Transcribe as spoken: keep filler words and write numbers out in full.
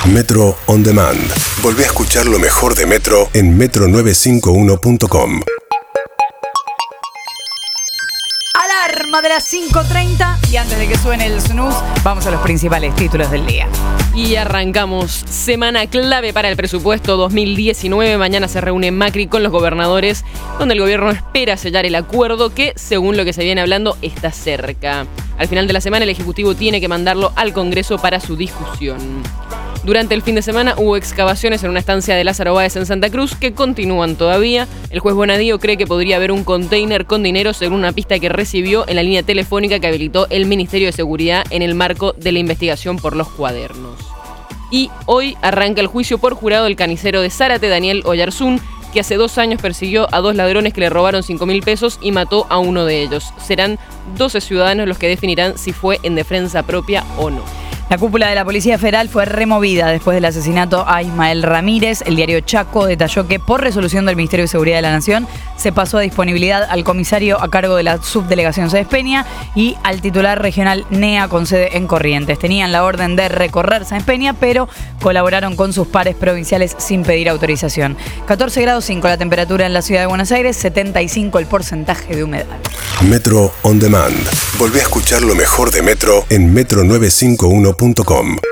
Metro On Demand. Volvé a escuchar lo mejor de Metro en metro novecientos cincuenta y uno punto com. Alarma de las cinco treinta y antes de que suene el snooze, vamos a los principales títulos del día. Y arrancamos. Semana clave para el presupuesto dos mil diecinueve. Mañana se reúne Macri con los gobernadores, donde el gobierno espera sellar el acuerdo que, según lo que se viene hablando, está cerca. Al final de la semana, el Ejecutivo tiene que mandarlo al Congreso para su discusión. Durante el fin de semana hubo excavaciones en una estancia de Lázaro Báez en Santa Cruz que continúan todavía. El juez Bonadío cree que podría haber un container con dinero según una pista que recibió en la línea telefónica que habilitó el Ministerio de Seguridad en el marco de la investigación por los cuadernos. Y hoy arranca el juicio por jurado del canicero de Zárate, Daniel Oyarzún, que hace dos años persiguió a dos ladrones que le robaron cinco mil pesos y mató a uno de ellos. Serán doce ciudadanos los que definirán si fue en defensa propia o no. La cúpula de la Policía Federal fue removida después del asesinato a Ismael Ramírez. El diario Chaco detalló que por resolución del Ministerio de Seguridad de la Nación se pasó a disponibilidad al comisario a cargo de la subdelegación Sáenz Peña y al titular regional N E A con sede en Corrientes. Tenían la orden de recorrer Sáenz Peña, pero colaboraron con sus pares provinciales sin pedir autorización. catorce grados cinco la temperatura en la ciudad de Buenos Aires, setenta y cinco el porcentaje de humedad. Metro On Demand. Volvé a escuchar lo mejor de Metro en metro novecientos cincuenta y uno punto com.